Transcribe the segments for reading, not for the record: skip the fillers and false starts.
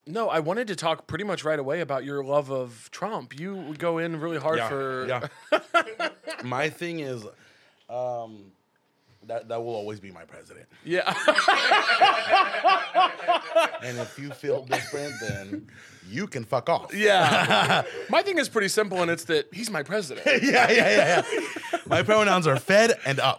No, I wanted to talk pretty much right away about your love of Trump. You go in really hard for. Yeah. My thing is, that will always be my president. Yeah. And if you feel different, then you can fuck off. Yeah. My thing is pretty simple, and it's that he's my president. Yeah. My pronouns are fed and up.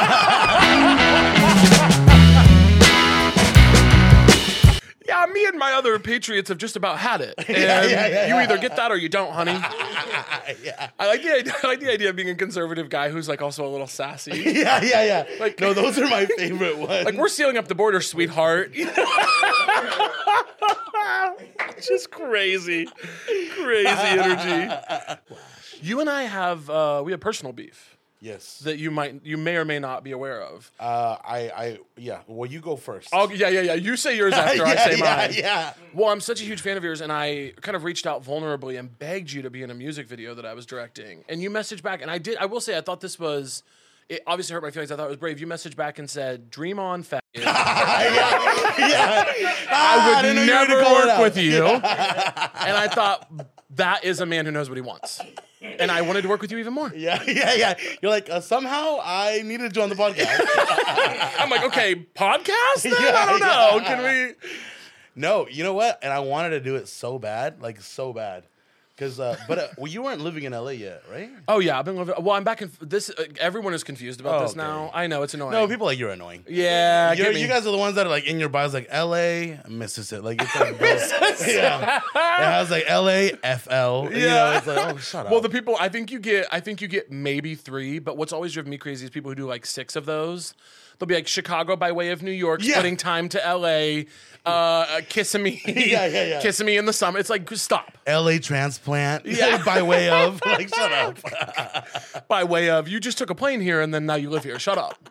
Yeah, me and my other patriots have just about had it. And you either get that or you don't, honey. Yeah. I like the idea of being a conservative guy who's like also a little sassy. Yeah. Like, no, those are my favorite ones. Like, we're sealing up the border, sweetheart. Just crazy energy. You and I have we have personal beef Yes. that you may or may not be aware of. Yeah. Well, you go first. Yeah. You say yours after I say mine. Yeah. Well, I'm such a huge fan of yours, and I kind of reached out vulnerably and begged you to be in a music video that I was directing. And you messaged back, and I did. I will say, I thought this was. It obviously hurt my feelings. I thought it was brave. You messaged back and said, "Dream on, faggot." I would never work with you. And I thought that is a man who knows what he wants. And I wanted to work with you even more. Yeah. You're like, somehow I needed to join the podcast. I'm like, okay, podcast then? I don't know. Can we? No, you know what? And I wanted to do it so bad. But you weren't living in LA yet, right? Oh, yeah. I've been living. Well, I'm back in this. Everyone is confused about this okay. now. I know. It's annoying. No, people are like, you're annoying. Yeah. You guys are the ones that are like in your bios, like LA, Mississippi. Like, it's like, yeah. I was like, LA, FL. You know, it's like, oh, shut up. Well, the people, I think you get maybe 3, but what's always driven me crazy is people who do like 6 of those. They'll be like Chicago by way of New York, splitting time to LA, Kissimmee, Kissimmee in the summer. It's like, stop. LA transplant, by way of, like, shut up. By way of, you just took a plane here and then now you live here. Shut up.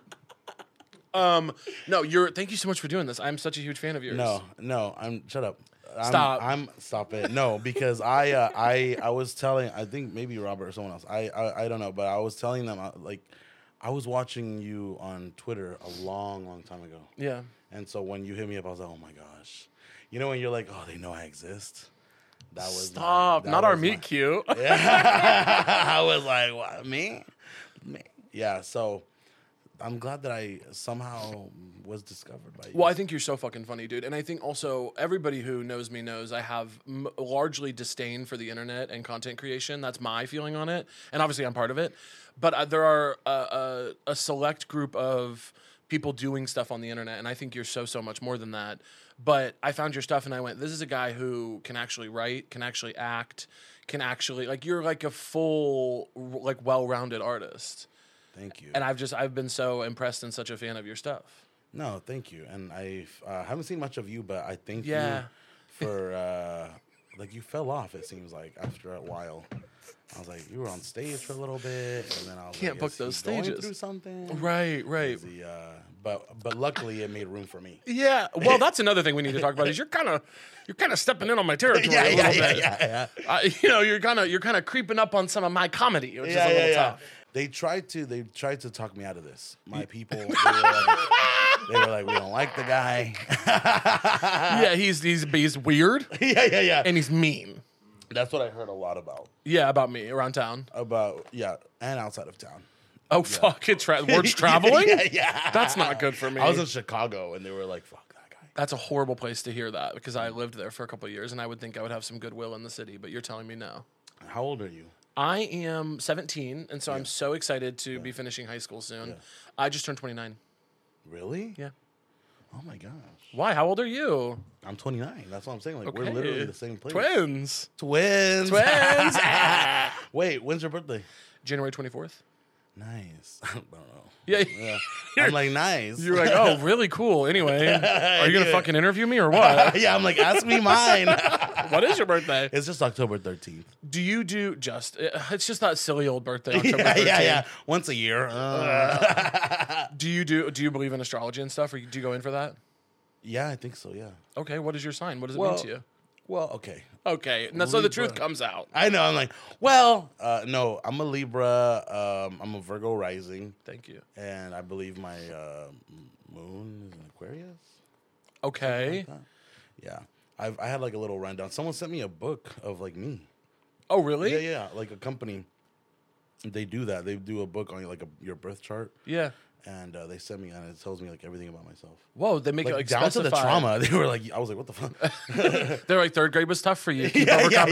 No, thank you so much for doing this. I'm such a huge fan of yours. No, shut up. Stop. Stop it. No, because I was telling, I think maybe Robert or someone else. I don't know, but I was telling them, like, I was watching you on Twitter a long time ago. Yeah. And so when you hit me up, I was like, oh my gosh. You know when you're like, oh, they know I exist? That was Stop. Not our meet cute. Yeah. I was like, what? Me? Yeah, so I'm glad that I somehow was discovered by you. Well, I think you're so fucking funny, dude. And I think also everybody who knows me knows I have largely disdain for the internet and content creation. That's my feeling on it. And obviously I'm part of it. But there are a select group of people doing stuff on the internet. And I think you're so much more than that. But I found your stuff and I went, this is a guy who can actually write, can actually act, can actually, like, you're like a full, like, well-rounded artist. Thank you. And I've been so impressed and such a fan of your stuff. No, thank you. And I haven't seen much of you, but I thank you for, like, you fell off, it seems like, after a while. I was like, you were on stage for a little bit, and then I was Can't like, book those going stages. through something? Right. But luckily, it made room for me. Yeah. Well, that's another thing we need to talk about is you're kind of stepping in on my territory a little bit. Yeah. You're kind of creeping up on some of my comedy, which is a little tough. They tried to talk me out of this. My people, they were like, we don't like the guy. Yeah, he's weird. Yeah. And he's mean. That's what I heard a lot about. Yeah, about me around town. And outside of town. Oh, fuck it. Words traveling? Yeah. That's not good for me. I was in Chicago, and they were like, fuck that guy. That's a horrible place to hear that because I lived there for a couple of years, and I would think I would have some goodwill in the city, but you're telling me no. How old are you? I am 17, and so I'm so excited to be finishing high school soon. Yeah. I just turned 29. Really? Yeah. Oh, my gosh. Why? How old are you? I'm 29. That's what I'm saying. Like, Okay. we're literally the same place. Twins. Twins. Wait, when's your birthday? January 24th. Nice. I don't know. Yeah. I'm like, nice. You're like, oh, really cool. Anyway, are you going to fucking interview me or what? Yeah, I'm like, ask me mine. What is your birthday? It's just October 13th. Do you do just, it's just that silly old birthday, October 13th. Yeah. Once a year. Do you believe in astrology and stuff, or do you go in for that? Yeah, I think so, yeah. Okay, what is your sign? What does it mean to you? Well, okay. Okay, and so the truth comes out. I know. I'm like, no, I'm a Libra. I'm a Virgo rising. Thank you. And I believe my moon is an Aquarius. Okay. Like that. Yeah. I had like a little rundown. Someone sent me a book of like me. Oh, really? Yeah. Like a company, they do that. They do a book on like your birth chart. Yeah. And they sent me, and it tells me like everything about myself. Whoa, they make it like down specified. to the trauma. They were like, I was like, what the fuck? They're like, third grade was tough for you. Keep overcoming.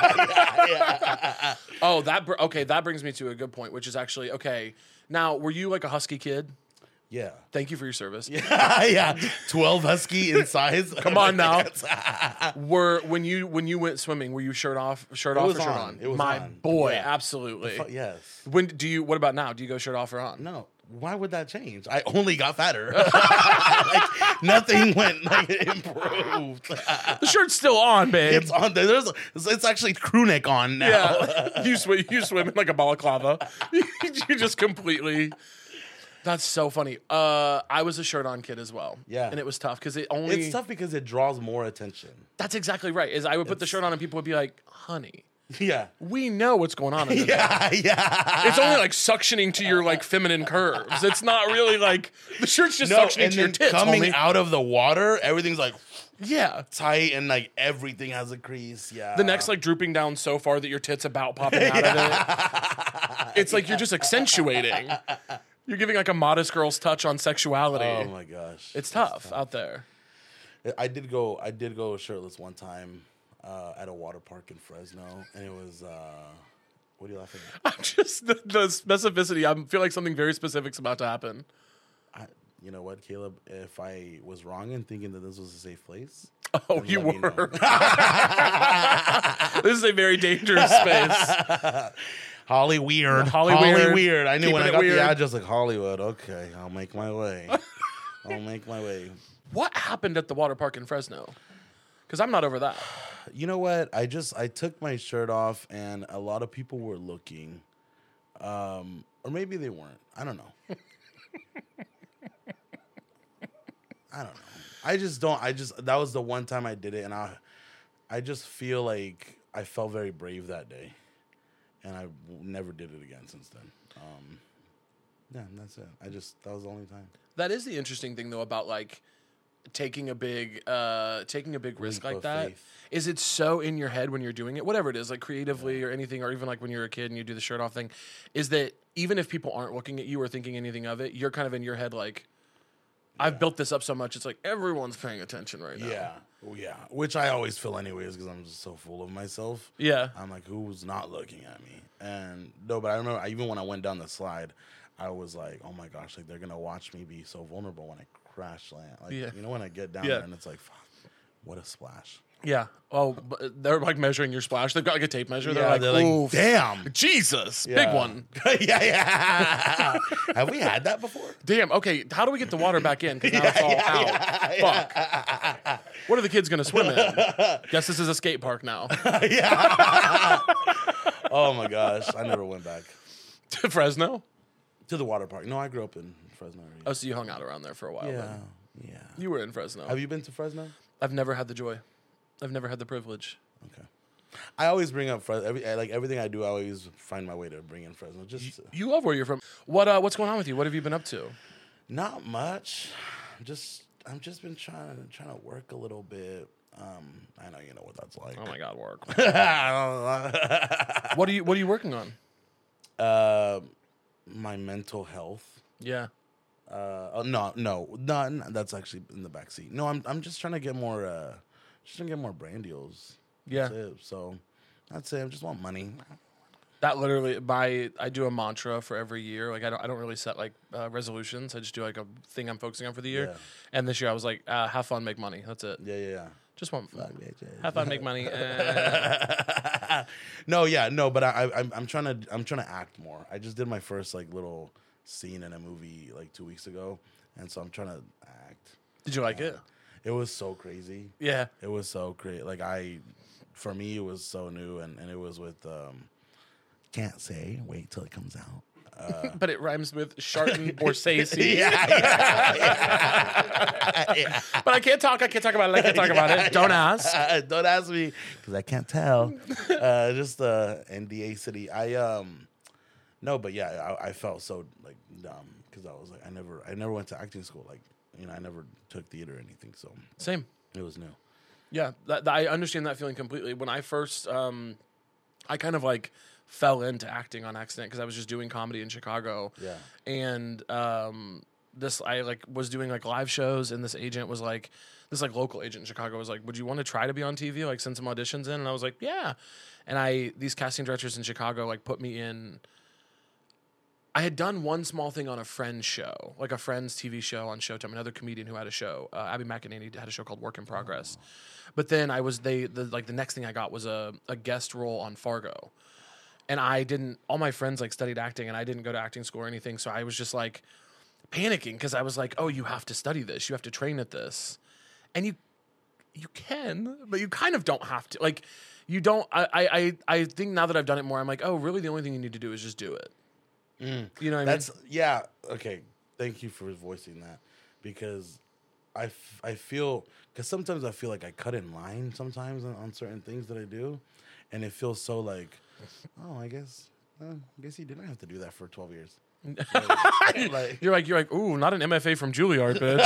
Oh, that brings me to a good point, which is actually okay. Now, were you like a husky kid? Yeah. Thank you for your service. Yeah. 12 husky in size. Come on now. When you went swimming, were you shirt off or shirt on? It was My on. boy, Yeah. absolutely. Yes. What about now? Do you go shirt off or on? No. Why would that change? I only got fatter. Like nothing went like improved. The shirt's still on, babe. It's on. It's actually crew neck on now. Yeah. You swim in like a balaclava. You just completely. That's so funny. I was a shirt on kid as well. Yeah. And it was tough because It's tough because it draws more attention. That's exactly right. Is I would put the shirt on and people would be like, honey. Yeah. We know what's going on in there. Yeah. It's only like suctioning to your like feminine curves. It's not really like the shirt's just suctioning to your tits. Coming homie. out of the water, everything's like tight and like everything has a crease. Yeah. The neck's like drooping down so far that your tit's about popping out of it. It's like you're just accentuating. You're giving like a modest girl's touch on sexuality. Oh my gosh. It's tough out there. I did go shirtless one time at a water park in Fresno, and it was what are you laughing at? I'm just the specificity. I feel like something very specific's about to happen. You know what, Caleb? If I was wrong in thinking that this was a safe place, oh, you were. This is a very dangerous space. Holly Weird. Holly Weird. I knew Keeping when I it got weird. the address, like Hollywood. Okay, I'll make my way. What happened at the water park in Fresno? Because I'm not over that. You know what? I took my shirt off, and a lot of people were looking, or maybe they weren't. I don't know. That was the one time I did it, and I just feel like I felt very brave that day, and I never did it again since then. Yeah, and that's it. That was the only time. That is the interesting thing, though, about like taking a big risk like that. Faith. Is it so in your head when you're doing it, whatever it is, like creatively or anything, or even like when you're a kid and you do the shirt off thing, is that even if people aren't looking at you or thinking anything of it, you're kind of in your head like, I've built this up so much, it's like everyone's paying attention right now. Yeah. Which I always feel anyways because I'm just so full of myself. Yeah. I'm like, who's not looking at me? And no, but I remember even when I went down the slide, I was like, oh my gosh, like they're gonna watch me be so vulnerable when I crash land. Like you know when I get down there and it's like, fuck, what a splash. Yeah. Oh, but they're like measuring your splash. They've got like a tape measure. They're like, oof, damn, Jesus, big one. Yeah. Have we had that before? Damn. Okay. How do we get the water back in? Because now it's all out. Fuck. What are the kids gonna swim in? Guess this is a skate park now. Oh my gosh, I never went back To Fresno? to the water park. No, I grew up in Fresno area. Oh, so you hung out around there for a while. Then. Yeah. You were in Fresno. Have you been to Fresno? I've never had the joy. I've never had the privilege. Okay. I always bring up Fresno. Everything I do, I always find my way to bring in Fresno. You love where you're from. What's going on with you? What have you been up to? Not much. I've just been trying to work a little bit. I know you know what that's like. Oh my God, work. I What are you working on? My mental health. Yeah. No, that's actually in the backseat. No, I'm just trying to get more brand deals. Yeah. That's it. So that's it. I just want money. That literally, I do a mantra for every year. Like I don't really set like resolutions. I just do like a thing I'm focusing on for the year. Yeah. And this year I was like, have fun, make money. That's it. Yeah. Just want have fun, make money. No, but I'm trying to act more. I just did my first like little scene in a movie like 2 weeks ago, and so I'm trying to act. Did you like it? It was so crazy. Yeah. It was so great. Like for me, it was so new, and it was with can't say. Wait till it comes out. But it rhymes with Sharton Borsasi. Yeah. But I can't talk about it. Don't ask. Don't ask me because I can't tell. Just NDA city. No, but yeah, I felt so like dumb because I was like I never went to acting school. Like I never took theater or anything. So Same. it was new. Yeah, I understand that feeling completely. When I first, I kind of like fell into acting on accident because I was just doing comedy in Chicago. Yeah. And I like was doing like live shows, and this agent was like, this like local agent in Chicago was like, would you want to try to be on TV? Like send some auditions in, and I was like, yeah. And these casting directors in Chicago like put me in. I had done one small thing on a Friends show, like a Friends TV show on Showtime. Another comedian who had a show, Abby McEnany, had a show called Work in Progress. But then the next thing I got was a guest role on Fargo, and all my friends like studied acting, and I didn't go to acting school or anything, so I was just like panicking because I was like, oh, you have to study this, you have to train at this, and you can, but you kind of don't have to. Like, you don't. I think now that I've done it more, I'm like, oh, really? The only thing you need to do is just do it. You know what I mean? Yeah. Okay. Thank you for voicing that, because I feel, because sometimes I feel like I cut in line sometimes on certain things that I do, and it feels so like, oh, I guess you didn't have to do that for 12 years. You're like, ooh, not an MFA from Juilliard, bitch.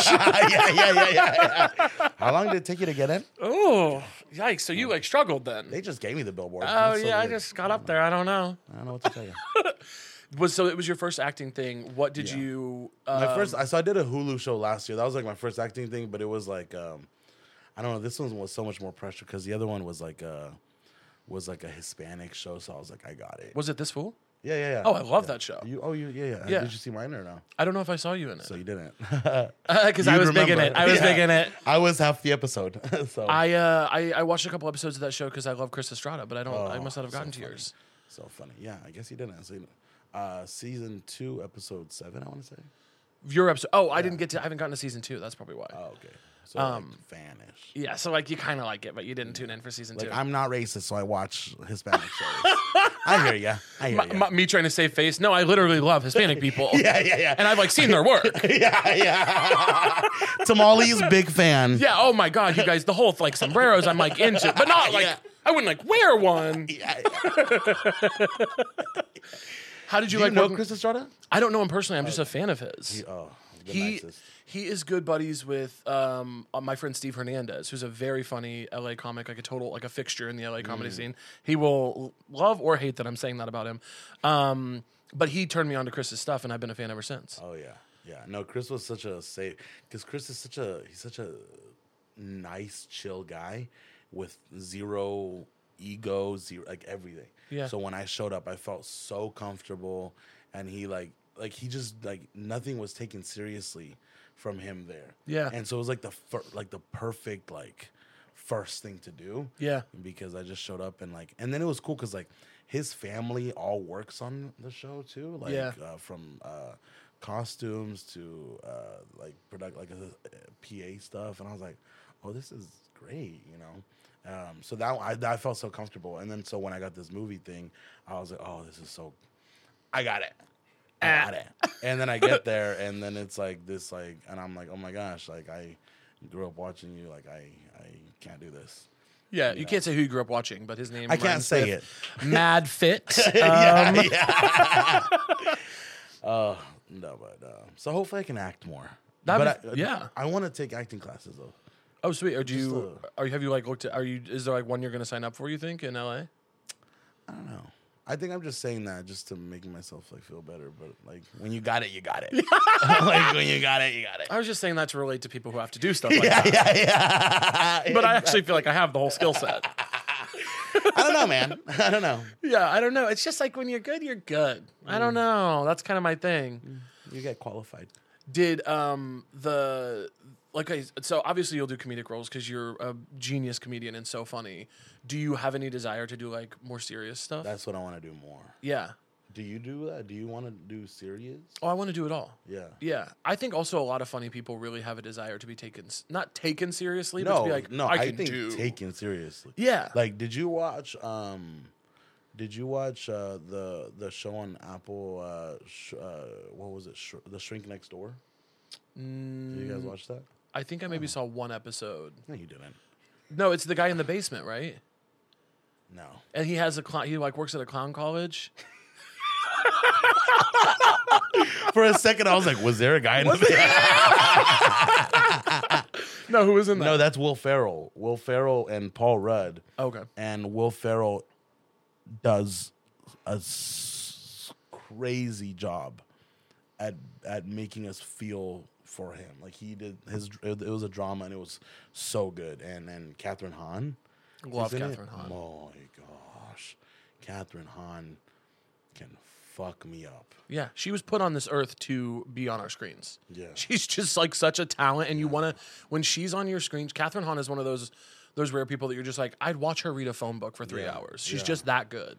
yeah. How long did it take you to get in? Oh, yikes! So you like struggled then? They just gave me the billboard. Oh yeah, I just got up there. I don't know. I don't know what to tell you. So it was your first acting thing. What did you? My first. So I did a Hulu show last year. That was like my first acting thing, but it was like, I don't know. This one was so much more pressure because the other one was like a Hispanic show. So I was like, I got it. Was it This Fool? Yeah. Oh, I love that show. Yeah. Did you see mine or no? I don't know if I saw you in it. So you didn't. Because I was big in it. I was half the episode. So I watched a couple episodes of that show because I love Chris Estrada, but I must not have gotten to yours. So funny. Yeah, I guess you didn't. So, season 2, episode 7, I want to say. Your episode. Oh, I haven't gotten to season 2. That's probably why. Oh, okay. So like, vanish. Yeah, so like you kind of like it, but you didn't tune in for season 2. I'm not racist, so I watch Hispanic shows. I hear ya. Me trying to save face. No, I literally love Hispanic people. Yeah. And I've like seen their work. yeah. Tamales, big fan. Yeah. Oh my God, you guys, the whole like sombreros, I'm like into, but not like I wouldn't like wear one. Yeah. How did you like know Chris Estrada? I don't know him personally. I'm just a fan of his. He is good buddies with my friend Steve Hernandez, who's a very funny LA comic, like a fixture in the LA comedy scene. He will love or hate that I'm saying that about him. But he turned me on to Chris's stuff, and I've been a fan ever since. Oh yeah. No, Chris was such a because Chris is such a nice, chill guy with zero ego, like everything. Yeah. So when I showed up, I felt so comfortable, and he like he just like nothing was taken seriously from him there. Yeah. And so it was like the perfect like first thing to do. Yeah. Because I just showed up and then it was cool because like his family all works on the show too. Like from costumes to like PA stuff, and I was like, oh, this is great, you know. So that I felt so comfortable, and then so when I got this movie thing, I was like, oh, this is so, I got it. And then I get there, and then it's like this, like, and I'm like, oh my gosh, like I grew up watching you, like I can't do this. Yeah, you can't say who you grew up watching, but his name. I can't say it. Mad Fit. Yeah. No, but so hopefully I can act more. I want to take acting classes though. Oh, sweet. Have you like looked at? Is there like one you're going to sign up for? You think in LA? I don't know. I think I'm just saying that just to make myself like feel better. But like when you got it, you got it. Like when you got it, you got it. I was just saying that to relate to people who have to do stuff like that. Yeah. But I actually feel like I have the whole skill set. I don't know, man. I don't know. Yeah, I don't know. It's just like when you're good, you're good. I don't know. That's kind of my thing. You get qualified. Did so obviously you'll do comedic roles because you're a genius comedian and so funny. Do you have any desire to do like more serious stuff? That's what I want to do more. Yeah. Do you do that? Do you want to do serious? Oh, I want to do it all. Yeah. Yeah. I think also a lot of funny people really have a desire to be not taken seriously, but to be like, I think taken seriously. Yeah. Like, did you watch the show on Apple? What was it? The Shrink Next Door. Did you guys watch that? I think I maybe saw one episode. No, you didn't. No, it's the guy in the basement, right? No. And he has he like works at a clown college. For a second, I was like, was there a guy in the No, who was in that? No, that's Will Ferrell. Will Ferrell and Paul Rudd. Okay. And Will Ferrell does a crazy job at making us feel for him. Like he did it was a drama and it was so good. And Catherine Hahn. Love Catherine Hahn. Oh my gosh. Catherine Hahn can fuck me up. Yeah, she was put on this earth to be on our screens. Yeah. She's just like such a talent, and you want to, when she's on your screen, Catherine Hahn is one of those rare people that you're just like, I'd watch her read a phone book for 3 hours. She's just that good.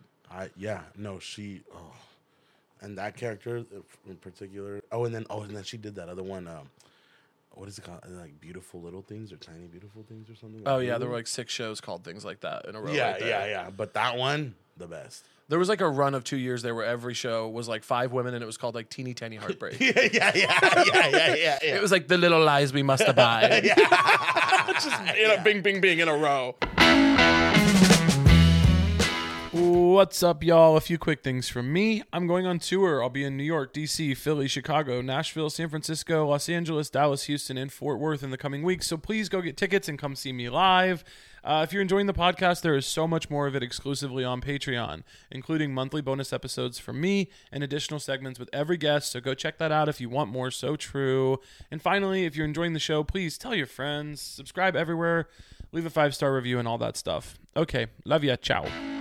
And that character in particular. And then she did that other one. What is it called? Like Beautiful Little Things or Tiny Beautiful Things or something? Oh yeah, there were like 6 shows called things like that in a row. Yeah, right there. yeah. But that one, the best. There was like a run of 2 years there where every show was like 5 women and it was called like Teeny Tiny Heartbreak. yeah. It was like the little lies we must abide. Just bing, bing, bing in a row. What's up, y'all? A few quick things from me. I'm going on tour. I'll be in New York, D.C., Philly, Chicago, Nashville, San Francisco, Los Angeles, Dallas, Houston, and Fort Worth in the coming weeks. So please go get tickets and come see me live. If you're enjoying the podcast, there is so much more of it exclusively on Patreon, including monthly bonus episodes from me and additional segments with every guest. So go check that out if you want more. So true. And finally, if you're enjoying the show, please tell your friends, subscribe everywhere, leave a 5-star review and all that stuff. Okay. Love ya. Ciao.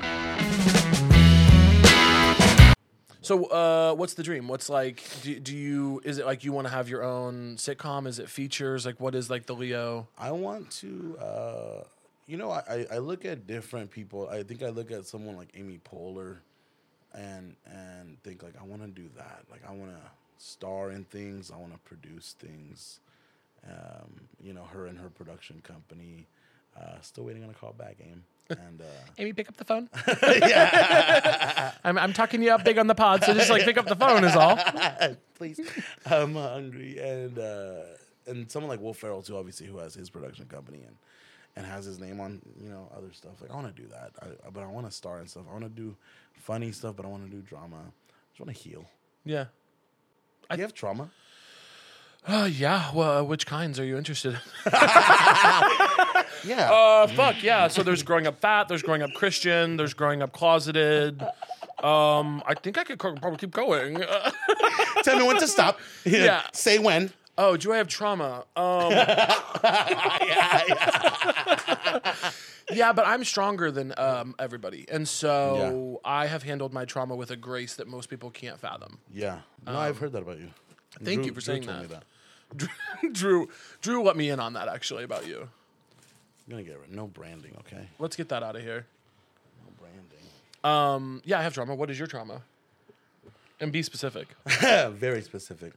So, what's the dream? What's like, is it like you want to have your own sitcom? Is it features? Like, what is like the Leo? I want to, I look at different people. I think I look at someone like Amy Poehler and think like, I want to do that. Like, I want to star in things. I want to produce things. Her and her production company. Still waiting on a call back, Aim. And Amy, pick up the phone. yeah, I'm talking you up big on the pod, so just like pick up the phone is all. Please, I'm hungry. And someone like Will Ferrell too, obviously, who has his production company and has his name on other stuff. Like I want to do that, but I want to star and stuff. I want to do funny stuff, but I want to do drama. I just want to heal. Yeah. Do you have trauma? Yeah. Well, which kinds are you interested in? Yeah. Fuck yeah. So there's growing up fat. There's growing up Christian. There's growing up closeted. I think I could probably keep going. Tell me when to stop. Yeah. Say when. Oh, do I have trauma? Yeah, but I'm stronger than everybody, and so I have handled my trauma with a grace that most people can't fathom. Yeah. No, I've heard that about you. Thank you for saying that. Drew let me in on that actually about you. I'm gonna get no branding, okay? Let's get that out of here. No branding. Yeah, I have trauma. What is your trauma? And be specific. Very specific.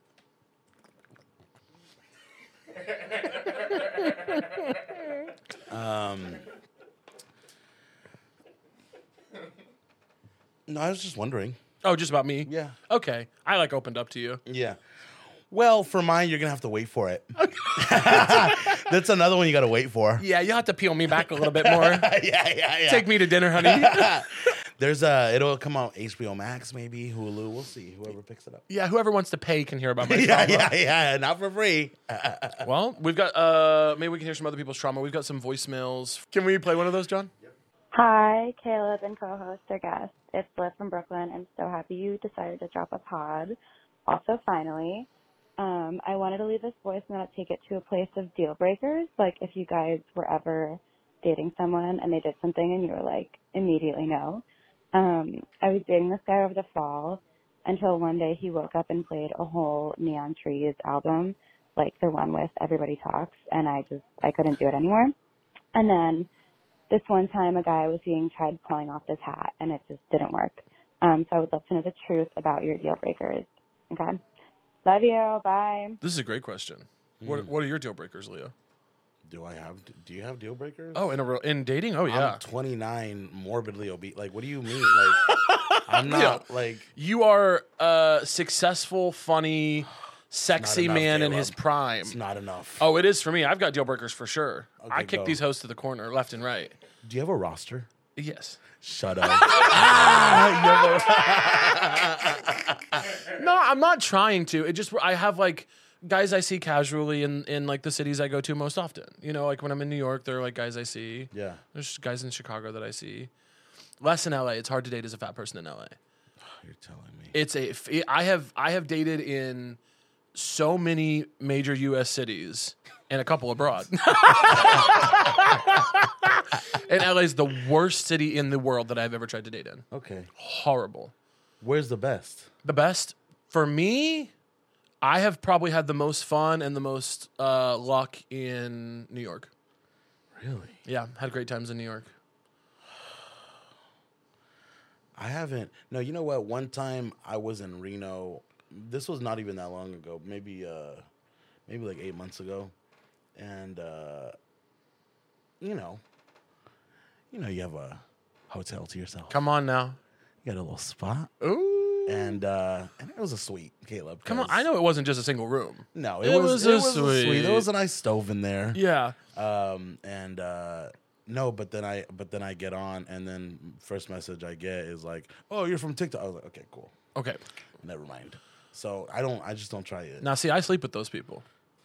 No, I was just wondering. Oh, just about me? Yeah. Okay. I opened up to you. Yeah. Well, for mine, you're going to have to wait for it. That's another one you got to wait for. Yeah, you'll have to peel me back a little bit more. Yeah. Take me to dinner, honey. It'll come out HBO Max, maybe, Hulu. We'll see. Whoever picks it up. Yeah, whoever wants to pay can hear about my trauma. Yeah. Not for free. Well, we've got, maybe we can hear some other people's trauma. We've got some voicemails. Can we play one of those, John? Yep. Hi, Caleb and co-host or guest. It's Liv from Brooklyn. I'm so happy you decided to drop a pod. Also, finally, I wanted to leave this voice and not take it to a place of deal breakers. Like if you guys were ever dating someone and they did something and you were like, immediately no. I was dating this guy over the fall until one day he woke up and played a whole Neon Trees album, like the one with Everybody Talks, and I couldn't do it anymore. And then this one time a guy I was seeing tried pulling off this hat and it just didn't work. So I would love to know the truth about your deal breakers. Okay. Love you. Bye. This is a great question. What are your deal breakers, Leo? Do you have deal breakers? Oh, in dating? Oh, yeah. I'm 29, morbidly obese. Like, what do you mean? Like, I'm not like. You are a successful, funny, sexy man in his prime. It's not enough. Oh, it is for me. I've got deal breakers for sure. Okay, I kick go. these hosts to the corner, left and right. Do you have a roster? Yes. Shut up. No, I'm not trying to. I have like guys I see casually in like the cities I go to most often. You know, like when I'm in New York, there are like guys I see. Yeah. There's guys in Chicago that I see. Less in LA. It's hard to date as a fat person in LA. You're telling me. I have dated in so many major U.S. cities and a couple abroad. And LA is the worst city in the world that I've ever tried to date in. Okay. Horrible. Where's the best? The best for me, I have probably had the most fun and the most luck in New York. Really? Yeah, had great times in New York. I haven't. No, you know what? One time I was in Reno. This was not even that long ago. Maybe like 8 months ago. And you have a hotel to yourself. Come on now. You got a little spot. Ooh. And it was a suite, Caleb. Come on. I know it wasn't just a single room. No, it was a suite. There was a nice stove in there. Yeah. No, but then I get on, and then first message I get is like, "Oh, you're from TikTok." I was like, "Okay, cool. Okay. Never mind." So I just don't try it. Now, see, I sleep with those people.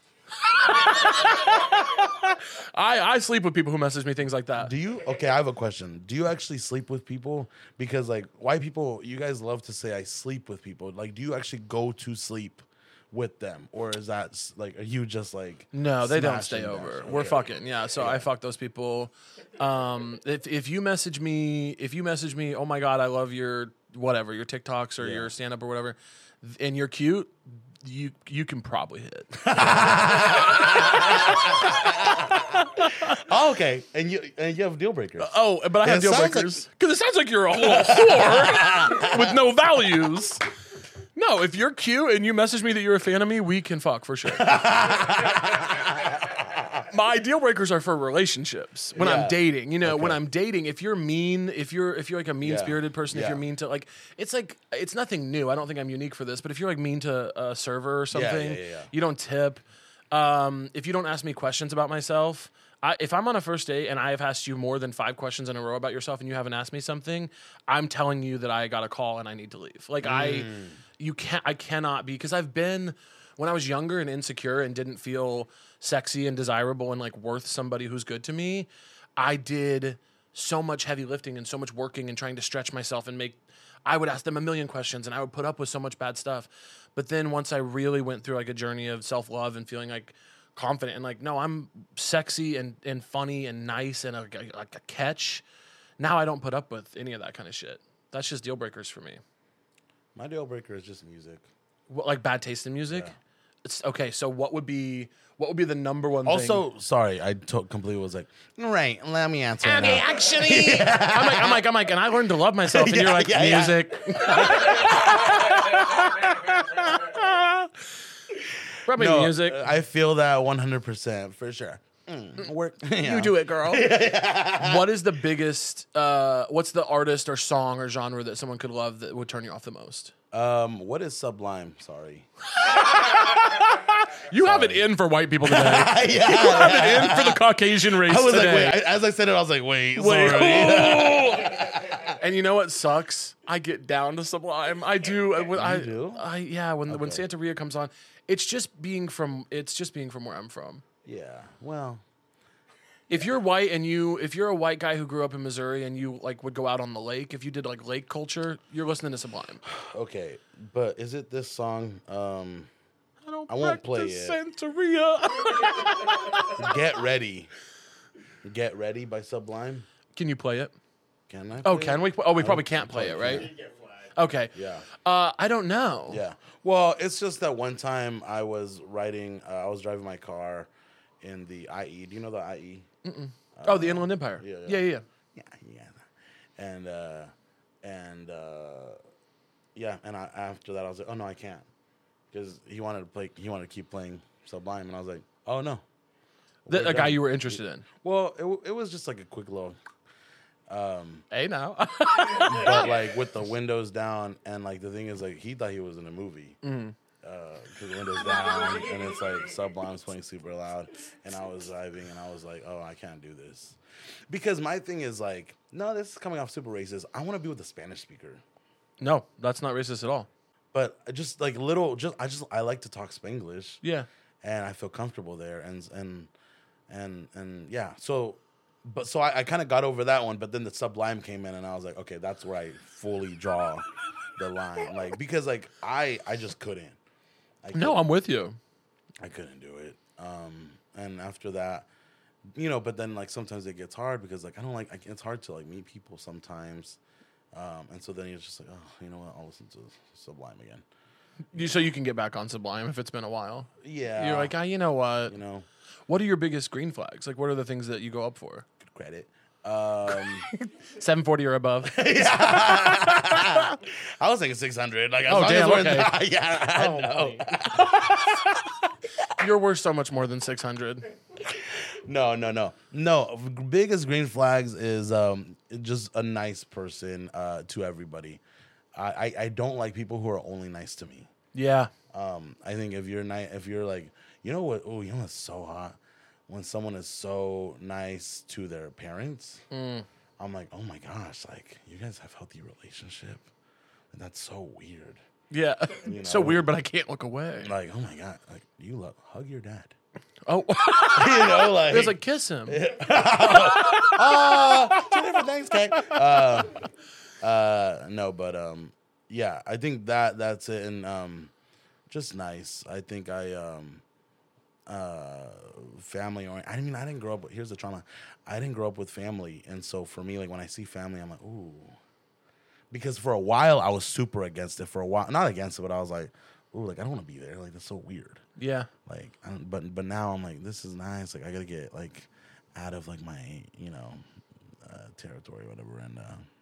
I sleep with people who message me things like that. Do you? Okay, I have a question. Do you actually sleep with people? Because like white people, you guys love to say I sleep with people. Like, do you actually go to sleep with them, or is that like, are you just like? No, they don't smashing stay them? over. Okay. We're fucking, yeah. So I fuck those people. If you message me, oh my god, I love your whatever, your TikToks or your stand up or whatever, and you're cute, you can probably hit. Oh, okay, and you have deal breakers. But I have deal breakers because it sounds like you're a whole whore with no values. No, if you're cute and you message me that you're a fan of me, we can fuck for sure. My deal breakers are for relationships when I'm dating. You know, when I'm dating, if you're mean, if you're like a mean-spirited person, if you're mean to like it's nothing new. I don't think I'm unique for this, but if you're like mean to a server or something, you don't tip. If you don't ask me questions about myself, if I'm on a first date and I have asked you more than 5 questions in a row about yourself and you haven't asked me something, I'm telling you that I got a call and I need to leave. Like I cannot be, because I've been, when I was younger and insecure and didn't feel sexy and desirable and like worth somebody who's good to me, I did so much heavy lifting and so much working and trying to stretch myself and I would ask them a million questions and I would put up with so much bad stuff. But then once I really went through like a journey of self-love and feeling like confident and like, no, I'm sexy and funny and nice and like a catch, now I don't put up with any of that kind of shit. That's just deal breakers for me. My deal breaker is just music. What, like bad taste in music? Yeah. It's okay. So what would be the number one also, thing? Sorry, I completely was like, right, let me answer. Okay, actually. I'm like, and I learned to love myself, and you're like, music. Probably music. I feel that 100% for sure. Work. You do it, girl. What is the biggest, what's the artist or song or genre that someone could love that would turn you off the most? What is Sublime? Sorry. You have it in for white people today. You have it in for the Caucasian race I was today. like, wait. As I said it, I was like, wait. Sorry. And you know what sucks? I get down to Sublime. I do. You do? When Santeria comes on, it's just being from where I'm from. Yeah. Well, if you're white and if you're a white guy who grew up in Missouri and you like would go out on the lake, if you did like lake culture, you're listening to Sublime. Okay, but is it this song? I won't play it. Santeria. Get ready by Sublime. Can you play it? Can I? Oh, can we? Oh, we probably can't play it, right? Okay. Yeah. I don't know. Yeah. Well, it's just that one time I was driving my car in the IE. Do you know the IE? The Inland Empire. Yeah. And after that I was like, oh no, I can't, because he wanted to keep playing Sublime, and I was like, oh no. A guy you were interested in. Well, it was just like a quick little. Hey now. But like with the windows down, and like the thing is, like he thought he was in a movie. Because the windows down, and it's like Sublime's playing super loud, and I was driving, and I was like, oh, I can't do this. Because my thing is like, no, this is coming off super racist. I want to be with a Spanish speaker. No, that's not racist at all. but just like I like to talk Spanglish. Yeah. And I feel comfortable there, and yeah. So I kind of got over that one, but then the Sublime came in, and I was like, okay, that's where I fully draw the line, like because like I just couldn't. No, I'm with you. I couldn't do it. And after that, you know, but then like sometimes it gets hard because like I don't like it's hard to like meet people sometimes, and so then you're just like, oh, you know what, I'll listen to Sublime again. So you can get back on Sublime if it's been a while. Yeah, You're like, you know what? You know, what are your biggest green flags? Like, what are the things that you go up for? good credit. 740 or above. I was thinking 600. Like, oh damn, okay. Yeah, I know. You're worth so much more than 600. No. Biggest green flags is just a nice person to everybody. I don't like people who are only nice to me. Yeah. I think if you're like, you know what? Oh, you know what's so hot? When someone is so nice to their parents, I'm like, oh my gosh, like you guys have a healthy relationship. And that's so weird. Yeah. You know? So weird, but I can't look away. Like, oh my God, like you hug your dad. Oh. You know, like it's like kiss him. Two different things, Kate. No, but yeah, I think that's it, and just nice. I think family oriented. I mean, I didn't grow up. Here's the trauma. I didn't grow up with family, and so for me, like when I see family, I'm like, ooh, because for a while I was super against it. For a while, not against it, but I was like, ooh, like I don't want to be there. Like that's so weird. Yeah. Like, but now I'm like, this is nice. Like I gotta get like out of like my territory, or whatever, and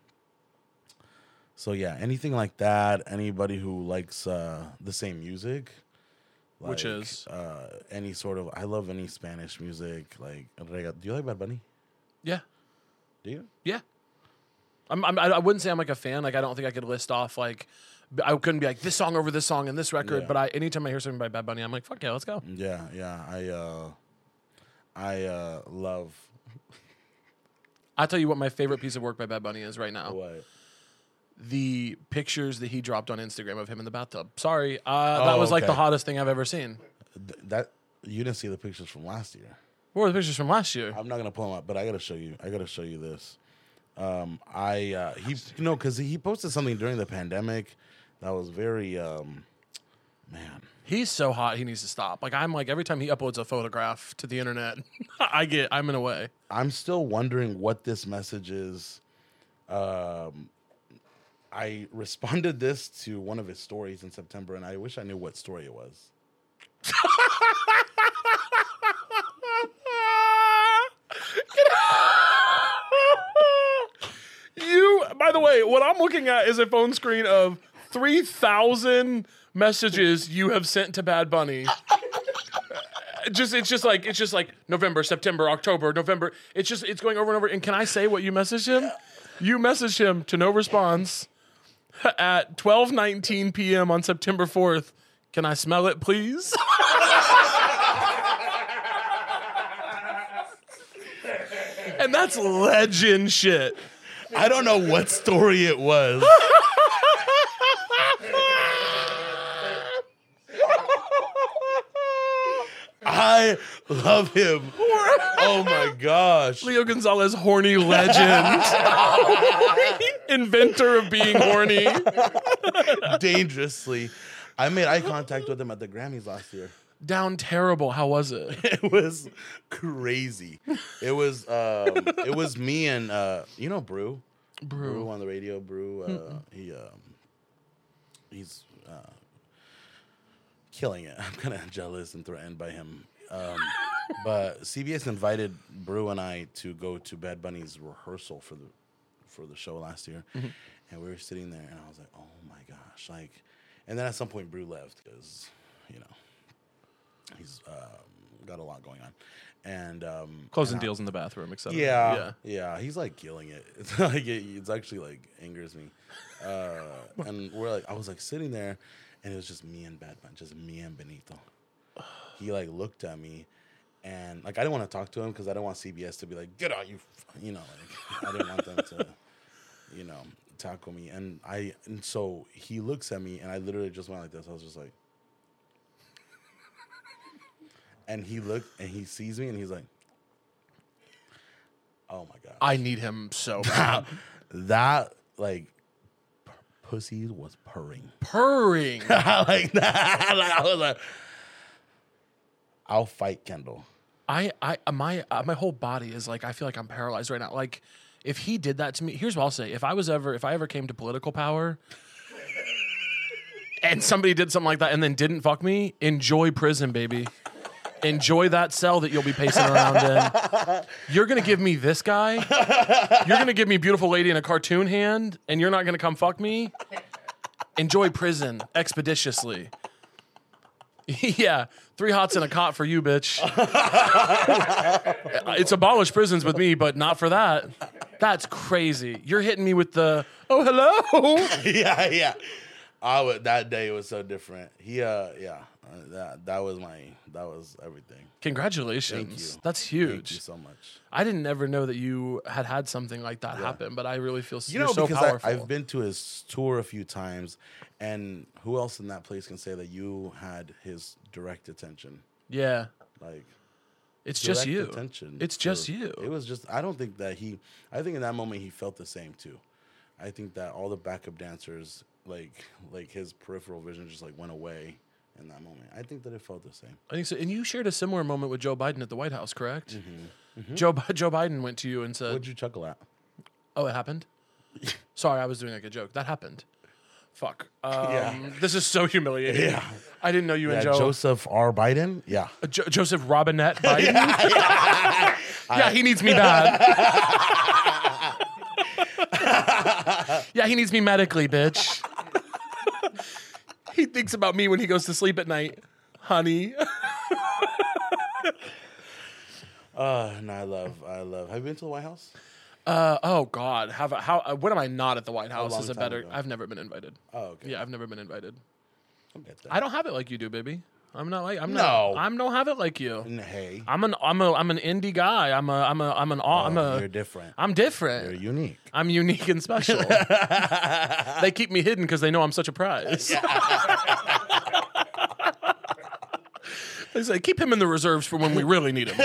so yeah, anything like that. Anybody who likes the same music. Like, which is any sort of. I love any Spanish music. Like, do you like Bad Bunny? Yeah. Do you? Yeah. I wouldn't say I'm like a fan. Like I don't think I could list off like I couldn't be like this song over this song and this record. Yeah. But anytime I hear something by Bad Bunny, I'm like, fuck yeah, let's go. Yeah. I love. I'll tell you what my favorite piece of work by Bad Bunny is right now. What? The pictures that he dropped on Instagram of him in the bathtub. Sorry, that was like the hottest thing I've ever seen. That you didn't see the pictures from last year. What were the pictures from last year? I'm not gonna pull them up, but I gotta show you. This. Because he posted something during the pandemic that was very man. He's so hot. He needs to stop. Like I'm like every time he uploads a photograph to the internet, I'm in a way. I'm still wondering what this message is. I responded this to one of his stories in September, and I wish I knew what story it was. By the way, what I'm looking at is a phone screen of 3,000 messages you have sent to Bad Bunny. It's just like November, September, October, November. It's going over and over. And can I say what you messaged him? You messaged him to no response at 12:19 p.m. on September 4th. Can I smell it, please? And that's legend shit. I don't know what story it was. I love him. Oh my gosh. Leo Gonzalez, horny legend. Inventor of being horny. Dangerously. I made eye contact with him at the Grammys last year. Down terrible. How was it? It was crazy. It was me and Brew on the radio. Brew, he's killing it. I'm kind of jealous and threatened by him. But CBS invited Brew and I to go to Bad Bunny's rehearsal for the show last year, and we were sitting there, and I was like, oh my gosh, like. And then at some point, Brew left because he's got a lot going on, and closing deals in the bathroom, etc. Yeah, he's like killing it. It's like it's actually like angers me, and I was like sitting there, and it was just me and Bad Bunny, just me and Benito. He like looked at me, and like I didn't want to talk to him because I didn't want CBS to be like, get out, you, like I didn't want them to, tackle me, and so he looks at me, and I literally just went like this. I was just like, and he looked, and he sees me, and he's like, oh my god, I need him so bad. that like pussy was purring. Like that. Like, I was like, I'll fight Kendall. My whole body is like, I feel like I'm paralyzed right now. Like, if he did that to me, here's what I'll say: if I ever came to political power, and somebody did something like that and then didn't fuck me, enjoy prison, baby. Enjoy that cell that you'll be pacing around in. You're gonna give me this guy. You're gonna give me beautiful lady in a cartoon hand, and you're not gonna come fuck me. Enjoy prison expeditiously. Yeah, 3 hots and a cot for you, bitch. It's abolished prisons with me, but not for that. That's crazy. You're hitting me with the, oh, hello. Yeah. That day was so different. That was everything. Congratulations. Thank you. That's huge. Thank you so much. I didn't ever know that you had something like that happen, but I really feel You know, so because powerful. I've been to his tour a few times, and who else in that place can say that you had his direct attention? Yeah. Like, it's just you. Attention it's just you. It was just, I don't think that I think in that moment he felt the same too. I think that all the backup dancers, like his peripheral vision just like went away in that moment. I think that it felt the same. I think so. And you shared a similar moment with Joe Biden at the White House, correct? Mm-hmm. Mm-hmm. Joe Biden went to you and said, What'd you chuckle at? oh, it happened? Sorry, I was doing like a joke. That happened. Fuck. Yeah. This is so humiliating. Yeah. I didn't know you and Joe. Joseph R. Biden? Yeah. Joseph Robinette Biden? Yeah, he needs me bad. Yeah, he needs me medically, bitch. He thinks about me when he goes to sleep at night. Honey. No, I love. Have you been to the White House? Oh God, when am I not at the White House? long Is a time better. ago? I've never been invited. Oh, okay. Yeah, I've never been invited. I'll get that. I don't have it like you do, baby. I don't have it like you. Hey. I'm an indie guy. You're different. I'm different. You're unique. I'm unique and special. They keep me hidden because they know I'm such a prize. They say, keep him in the reserves for when we really need him.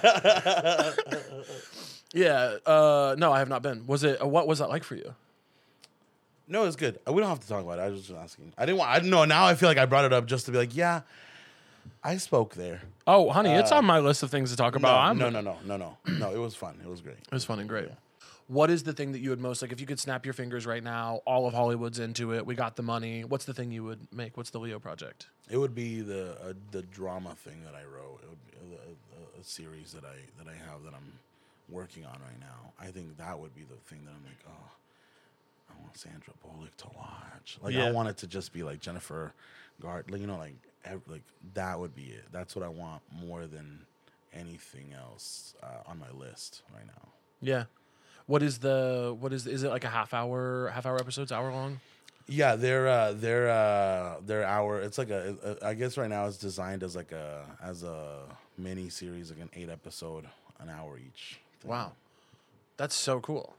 Yeah. No, I have not been. What was that like for you? No, it's good. We don't have to talk about it. I was just asking. I didn't know. Now I feel like I brought it up just to be like, yeah, I spoke there. Oh, honey, it's on my list of things to talk about. No. No, it was fun. It was great. It was fun and great. What is the thing that you would most like if you could snap your fingers right now? All of Hollywood's into it. We got the money. What's the thing you would make? What's the Leo project? It would be the drama thing that I wrote. It would be a series that I have that I'm working on right now. I think that would be the thing that I'm like, oh, I want Sandra Bullock to watch. Like, I want it to just be like Jennifer Garner, like that would be it. That's what I want more than anything else on my list right now. Yeah. Is it like a half hour episodes, hour long? Yeah, they're hour. It's like I guess right now it's designed as a mini series, like an 8 episode, an hour each thing. Wow. That's so cool.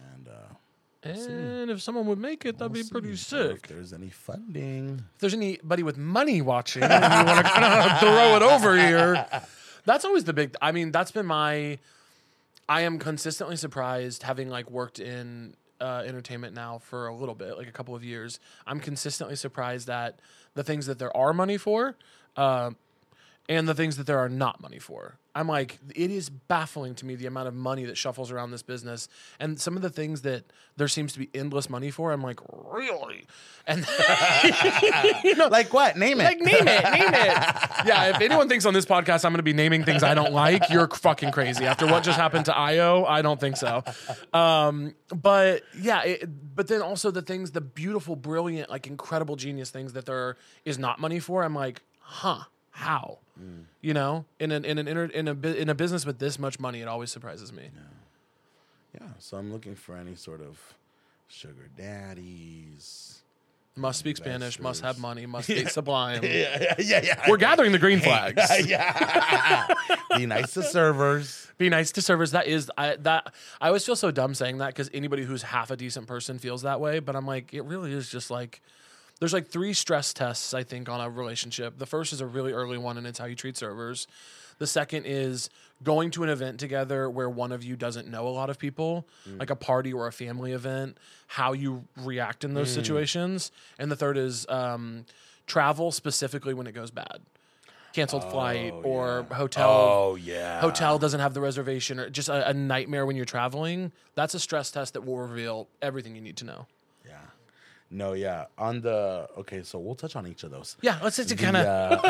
And if someone would make it, that'd be pretty sick. If there's any funding. If there's anybody with money watching and you want to kind of throw it over here, that's always the big. I mean, that's been I am consistently surprised, having like worked in entertainment now for a little bit, like a couple of years. I'm consistently surprised at the things that there are money for, and the things that there are not money for. I'm like, it is baffling to me the amount of money that shuffles around this business, and some of the things that there seems to be endless money for. I'm like, really? And like what? Name it. Like name it. Yeah. If anyone thinks on this podcast I'm going to be naming things I don't like, you're fucking crazy. After what just happened to Io, I don't think so. But yeah, but then also the beautiful, brilliant, like incredible genius things that there is not money for. I'm like, huh. How? You know, in a business with this much money, it always surprises me. Yeah. So I'm looking for any sort of sugar daddies. Must speak Spanish, must have money, must date Sublime. Yeah. We're gathering the green flags. Yeah. Be nice to servers. Be nice to servers. I always feel so dumb saying that because anybody who's half a decent person feels that way. But I'm like, it really is just like, there's like 3 stress tests, I think, on a relationship. The first is a really early one, and it's how you treat servers. The second is going to an event together where one of you doesn't know a lot of people, like a party or a family event, how you react in those situations. And the third is travel, specifically when it goes bad. Canceled flight or hotel. Oh, yeah. Hotel doesn't have the reservation, or just a nightmare when you're traveling. That's a stress test that will reveal everything you need to know. Yeah. No, yeah. Okay, so we'll touch on each of those. Yeah, let's just kind of...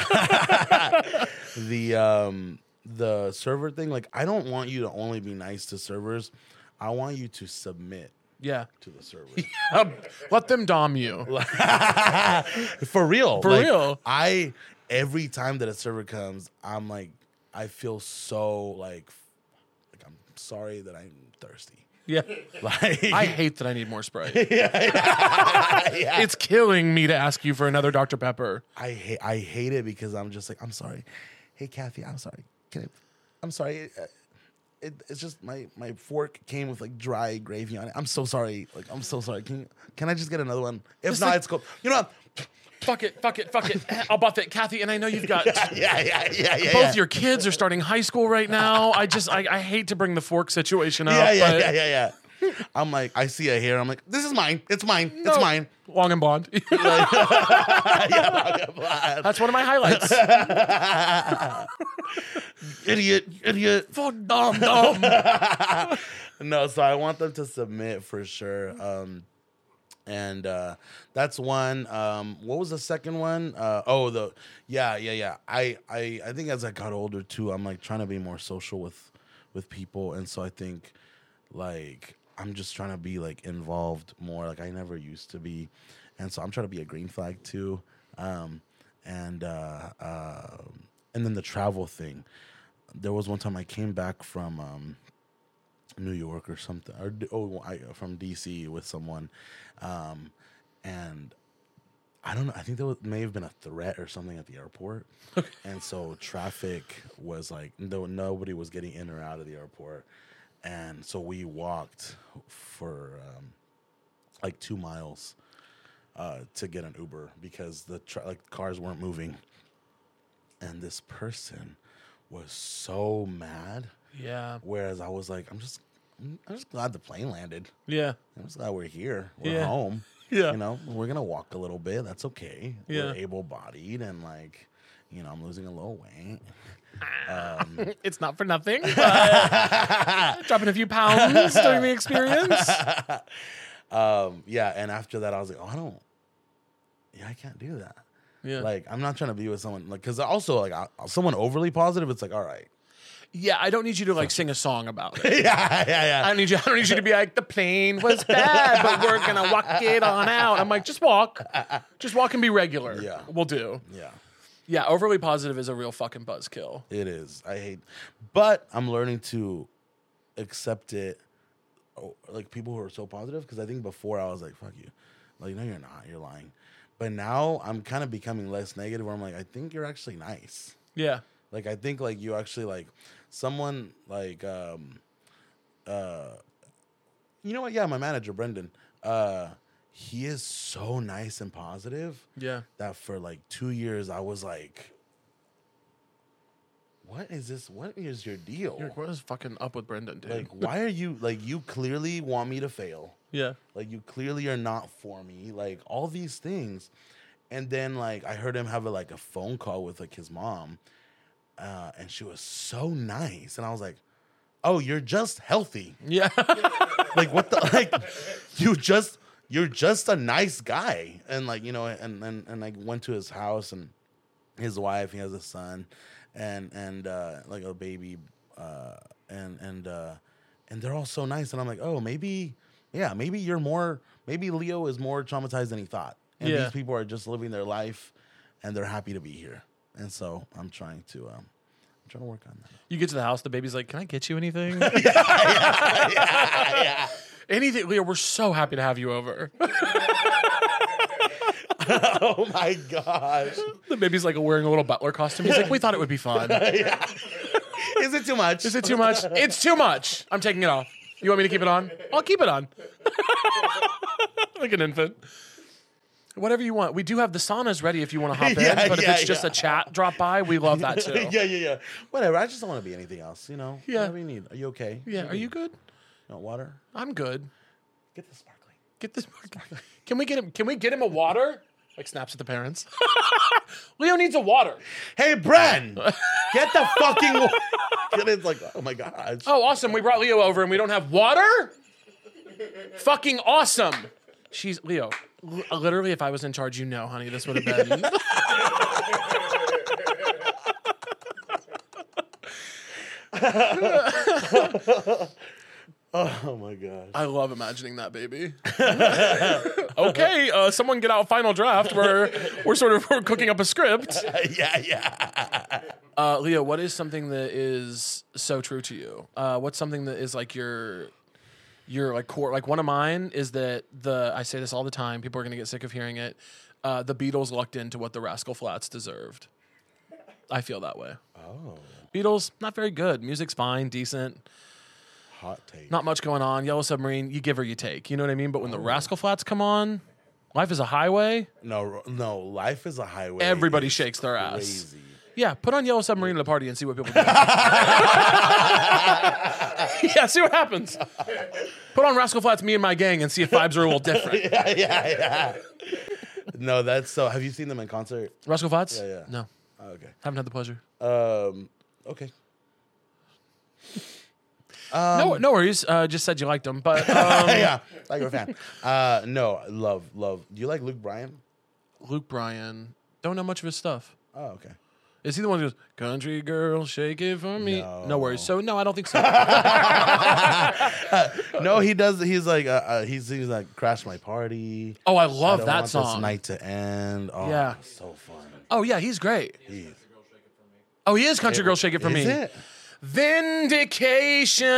The server thing, like, I don't want you to only be nice to servers. I want you to submit to the servers. Let them dom you. For real. For real. Every time that a server comes, I'm like, I feel so like I'm sorry that I'm thirsty. Yeah. Like, I hate that I need more Sprite. Yeah. It's killing me to ask you for another Dr. Pepper. I hate it because I'm just like, I'm sorry. Hey, Kathy, I'm sorry. I'm sorry. It's just my fork came with like dry gravy on it. I'm so sorry. Like, I'm so sorry. Can I just get another one? If Just not, like- it's cool. You know what? Fuck it. I'll buff it. Kathy, and I know you've got... Yeah. Both your kids are starting high school right now. I hate to bring the fork situation up. Yeah. I'm like, I see a hair. I'm like, this is mine. It's mine. No. It's mine. Long and blonde. That's one of my highlights. Idiot. Fuck dumb. No, so I want them to submit for sure. And that's one. What was the second one? Yeah. I think as I got older too, I'm like trying to be more social with people, and so I think like I'm just trying to be like involved more. Like I never used to be, and so I'm trying to be a green flag too. And then the travel thing. There was one time I came back from New York or something, from DC with someone, and I don't know. I think there may have been a threat or something at the airport, and so traffic was like nobody was getting in or out of the airport, and so we walked for like 2 miles to get an Uber because the cars weren't moving, and this person was so mad. Yeah. Whereas I was like, I'm just glad the plane landed. Yeah. I'm just glad we're here. We're home. Yeah. You know, we're gonna walk a little bit. That's okay. Yeah. We're able-bodied, and like, you know, I'm losing a little weight. It's not for nothing. Dropping a few pounds during the experience. Yeah. And after that, I was like, I can't do that. Yeah. Like, I'm not trying to be with someone like, because also like someone overly positive. It's like, all right. Yeah, I don't need you to like sing a song about it. Yeah. I don't need you to be like, the plane was bad, but we're gonna walk it on out. I'm like, just walk and be regular. Yeah. We'll do. Yeah. Yeah, overly positive is a real fucking buzzkill. It is. But I'm learning to accept it. Like people who are so positive, because I think before I was like, fuck you. Like, no, you're not. You're lying. But now I'm kind of becoming less negative, where I'm like, I think you're actually nice. Yeah. Like, I think like you actually like someone like, you know what? Yeah, my manager, Brendan. He is so nice and positive. Yeah. That for like 2 years I was like, what is this? What is your deal? What is fucking up with Brendan, dude? Like, why are you like, you clearly want me to fail. Yeah. Like, you clearly are not for me. Like, all these things. And then like I heard him have a phone call with like his mom. And she was so nice. And I was like, oh, you're just healthy. Yeah. Like, what the, like, you're just a nice guy. And like, you know, and I went to his house, and his wife, he has a son and like a baby, and they're all so nice. And I'm like, oh, maybe Leo is more traumatized than he thought. And these people are just living their life, and they're happy to be here. And so I'm trying to work on that. You get to the house, the baby's like, can I get you anything? Yeah. Anything, Leo, we're so happy to have you over. Oh my gosh. The baby's like wearing a little butler costume. He's like, we thought it would be fun. Yeah. Is it too much? Is it too much? It's too much. I'm taking it off. You want me to keep it on? I'll keep it on. Like an infant. Whatever you want. We do have the saunas ready if you want to hop in. But if it's just a chat drop by, we love that too. Yeah. Whatever. I just don't want to be anything else, Yeah. Whatever you need. Are you okay? Yeah. Are you good? You want water? I'm good. Get the sparkling. Get this. Can we get him a water? Like snaps at the parents. Leo needs a water. Hey, Bren, get the fucking water. It's like, oh my gosh. Oh, awesome. We brought Leo over and we don't have water? Fucking awesome. She's Leo. Literally, if I was in charge, honey, this would have been. Oh my gosh. I love imagining that baby. Okay, someone get out final draft. We're cooking up a script. Yeah. Leo, what is something that is so true to you? What's something that is like your like core? Like one of mine is that I say this all the time. People are gonna get sick of hearing it. The Beatles lucked into what the Rascal Flatts deserved. I feel that way. Oh. Beatles, not very good. Music's fine, decent. Hot take. Not much going on. Yellow Submarine, you give or you take. You know what I mean? But when the Rascal Flatts come on, Life is a Highway. No, Life is a Highway. Everybody shakes their ass. Crazy. Yeah, put on Yellow Submarine at a party and see what people do. Yeah, see what happens. Put on Rascal Flatts, Me and My Gang, and see if vibes are a little different. Yeah. No, that's so. Have you seen them in concert? Rascal Flatts? Yeah. No, Oh, okay. haven't had the pleasure. Okay. No worries. Just said you liked them, but Yeah, like you're a fan. No, love. Do you like Luke Bryan? Luke Bryan, don't know much of his stuff. Oh, okay. Is he the one who goes, "Country girl, shake it for me"? No worries. So no, I don't think so. No, he does. He's like, he's like, "Crash My Party." Oh, I I love don't that want song. This night to end. Oh, Yeah. so fun. Oh yeah, he's great. He's, Oh, he is Country Girl, Shake It For Me. Is it? Vindication.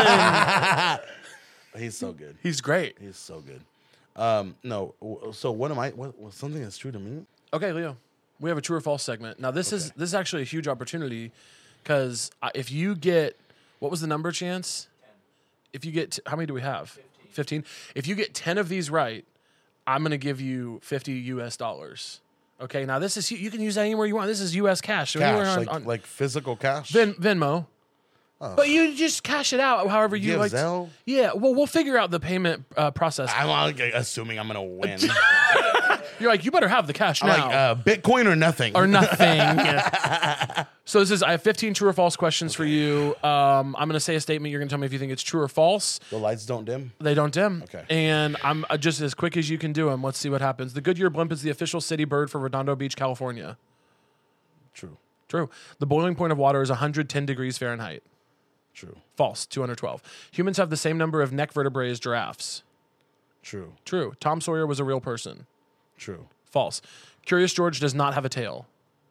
He's so good. He's great. He's so good. No. So what something that's true to me? Okay, Leo, we have a true or false segment. Now this is actually a huge opportunity because if you get, what was the number, Chance? 10. If you get, how many do we have? 15. If you get 10 of these right, I'm going to give you $50 US. Okay, now this is, you can use that anywhere you want. This is US cash. So anywhere Cash, like physical cash. Venmo. But you just cash it out however you like. Zelle? Yeah, well, we'll figure out the payment process. I'm assuming I'm gonna win. You're like, you better have the cash I'm now. like Bitcoin or nothing. Or nothing. So I have 15 true or false questions for you. I'm going to say a statement. You're going to tell me if you think it's true or false. The lights don't dim? They don't dim. Okay. And I'm just as quick as you can do them. Let's see what happens. The Goodyear blimp is the official city bird for Redondo Beach, California. True. True. The boiling point of water is 110 degrees Fahrenheit. True. False. 212. Humans have the same number of neck vertebrae as giraffes. True. True. Tom Sawyer was a real person. True. False. Curious George does not have a tail.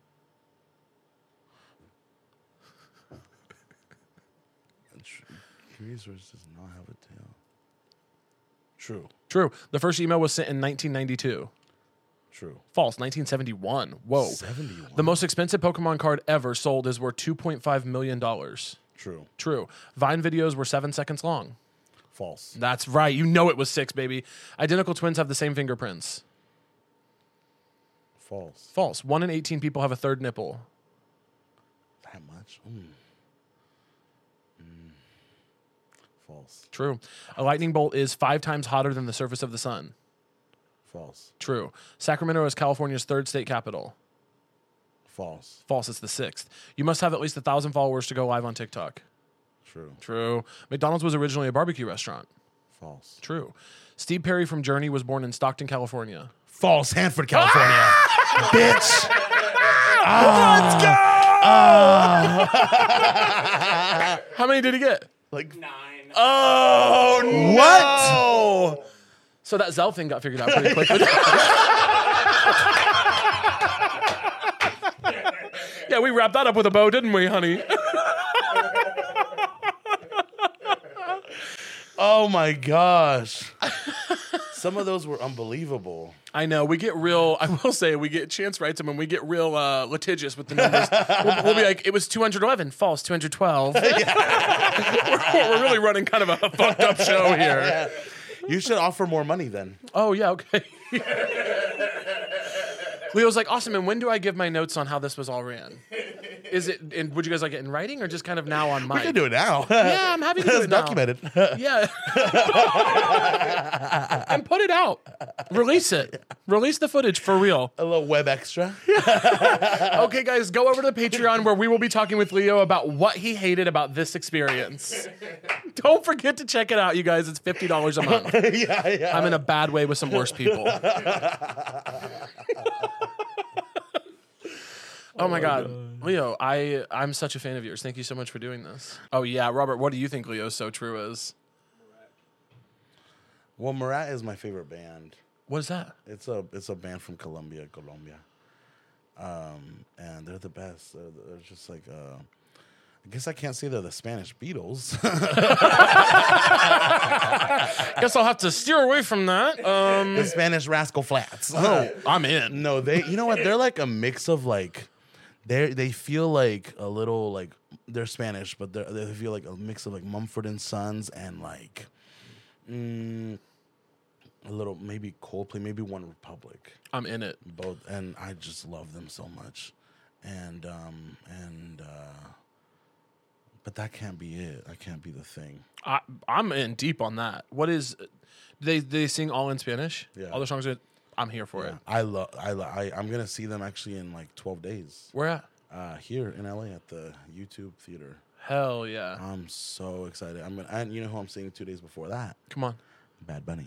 Curious George does not have a tail. True. True. The first email was sent in 1992. True. False. 1971. Whoa. 71. The most expensive Pokemon card ever sold is worth $2.5 million. True. True. Vine videos were 7 seconds long. False. That's right. You know it was 6, baby. Identical twins have the same fingerprints. False. False. 1 in 18 people have a third nipple. That much? False. True. A lightning bolt is 5 times hotter than the surface of the sun. False. True. Sacramento is California's 3rd state capital. False. False. It's the 6th. You must have at least 1,000 followers to go live on TikTok. True. True. McDonald's was originally a barbecue restaurant. False. True. Steve Perry from Journey was born in Stockton, California. False. Hanford, California. Bitch. Let's go! How many did he get? Like 9. Oh, what? no. So that Zell thing got figured out pretty quickly. Yeah, we wrapped that up with a bow, didn't we, honey? Oh my gosh. Some of those were unbelievable. I know. We get real, I will say, we get, Chance writes them and we get real litigious with the numbers. We'll be like, it was 211, false, 212. We're really running kind of a fucked up show here. Yeah. You should offer more money then. Oh, yeah, okay. Leo's like, awesome, and when do I give my notes on how this was all ran? Is it, and would you guys like it in writing or just kind of now on mic? We can do it now. Yeah, I'm happy to do it now. Documented. Yeah. And put it out. Release it. Release the footage for real. A little web extra. Okay, guys, go over to the Patreon where we will be talking with Leo about what he hated about this experience. Don't forget to check it out, you guys. It's $50 a month. Yeah. I'm in a bad way with some worse people. Oh my God. Leo, I'm such a fan of yours. Thank you so much for doing this. Oh yeah, Robert, what do you think Leo's So True is? Well, Murat is my favorite band. What is that? It's a band from Colombia. And they're the best. They're just like I guess I can't say they're the Spanish Beatles. Guess I'll have to steer away from that. The Spanish Rascal Flats. Oh, I'm in. No, you know what? They're like a mix of like, they feel like a little like they're Spanish, but they feel like a mix of like Mumford and Sons and like a little maybe Coldplay, maybe One Republic. I'm in it. Both, and I just love them so much, but that can't be it. That can't be the thing. I'm in deep on that. What is they sing all in Spanish? Yeah. All their songs are. I'm here for it. I'm gonna see them actually in like 12 days. Where at? Here in LA at the YouTube Theater. Hell yeah! I'm so excited. And you know who I'm seeing 2 days before that? Come on. Bad Bunny.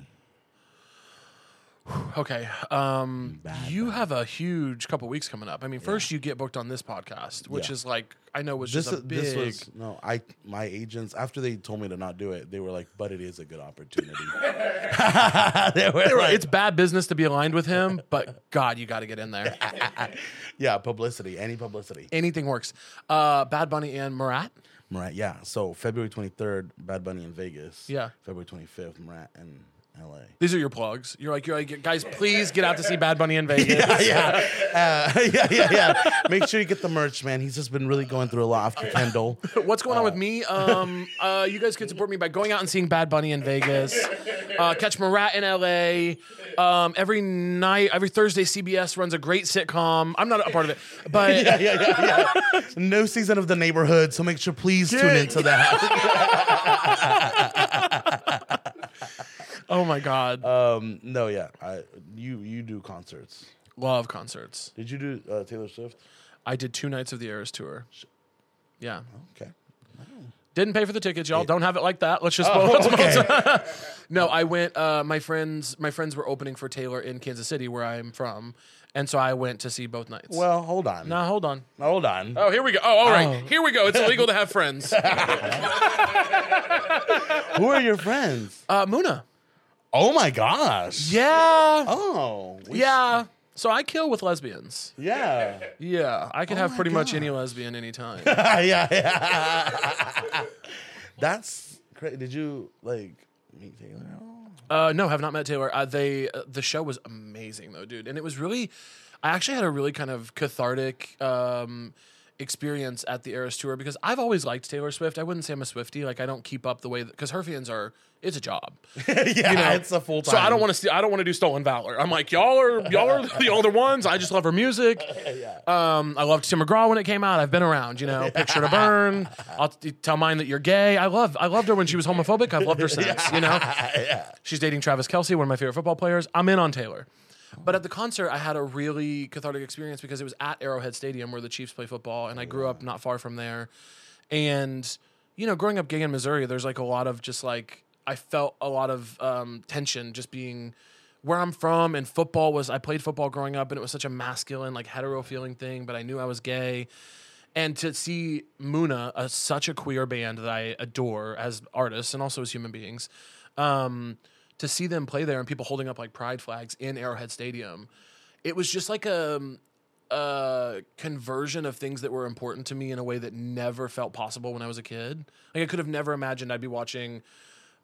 Okay. You have a huge couple weeks coming up. I mean, first you get booked on this podcast, which is like I know was just a big. My agents after they told me to not do it, they were like, "But it is a good opportunity." they were like, it's bad business to be aligned with him, but God, you got to get in there. Yeah, publicity. Any publicity. Anything works. Bad Bunny and Murat. Murat, yeah. So February 23rd, Bad Bunny in Vegas. Yeah. February 25th, Murat in LA. These are your plugs. You're like, guys, please get out to see Bad Bunny in Vegas. Yeah. Make sure you get the merch, man. He's just been really going through a lot after Kendall. What's going on with me? You guys can support me by going out and seeing Bad Bunny in Vegas. Catch Murat in LA. Every Thursday, CBS runs a great sitcom. I'm not a part of it, but yeah. No season of The Neighborhood, so make sure please tune into that. Oh my God. No, yeah. You do concerts. Love concerts. Did you do Taylor Swift? I did 2 nights of the Eras tour. Yeah. Okay. Didn't pay for the tickets, y'all. Don't have it like that. Let's just. No, I went. My friends were opening for Taylor in Kansas City, where I'm from, and so I went to see both nights. Well, hold on. No, hold on. Hold on. Oh, here we go. Oh, all right. Here we go. It's illegal to have friends. Who are your friends? Muna. Oh my gosh. Yeah. Oh. Yeah. So I kill with lesbians. Yeah. Yeah. I can have pretty much any lesbian anytime. Yeah. That's crazy. Did you like meet Taylor at all? No, have not met Taylor. The show was amazing though, dude. And it was really, I actually had a really kind of cathartic experience at the Eras tour because I've always liked Taylor Swift. I wouldn't say I'm a Swiftie. Like I don't keep up the way that, because her fans are, it's a job. Yeah, it's a full time. So I don't want to do Stolen Valor. I'm like, y'all are the older ones. I just love her music. Yeah. I loved Tim McGraw when it came out. I've been around, Picture to Burn. I'll tell mine that you're gay. I loved her when she was homophobic. I've loved her since, Yeah. She's dating Travis Kelce, one of my favorite football players. I'm in on Taylor. But at the concert, I had a really cathartic experience because it was at Arrowhead Stadium where the Chiefs play football, and I grew up not far from there. And, growing up gay in Missouri, there's like a lot of just like, I felt a lot of tension just being where I'm from, and I played football growing up, and it was such a masculine, like hetero feeling thing, but I knew I was gay. And to see Muna, such a queer band that I adore as artists and also as human beings, to see them play there and people holding up like pride flags in Arrowhead Stadium, it was just like a conversion of things that were important to me in a way that never felt possible when I was a kid. Like I could have never imagined I'd be watching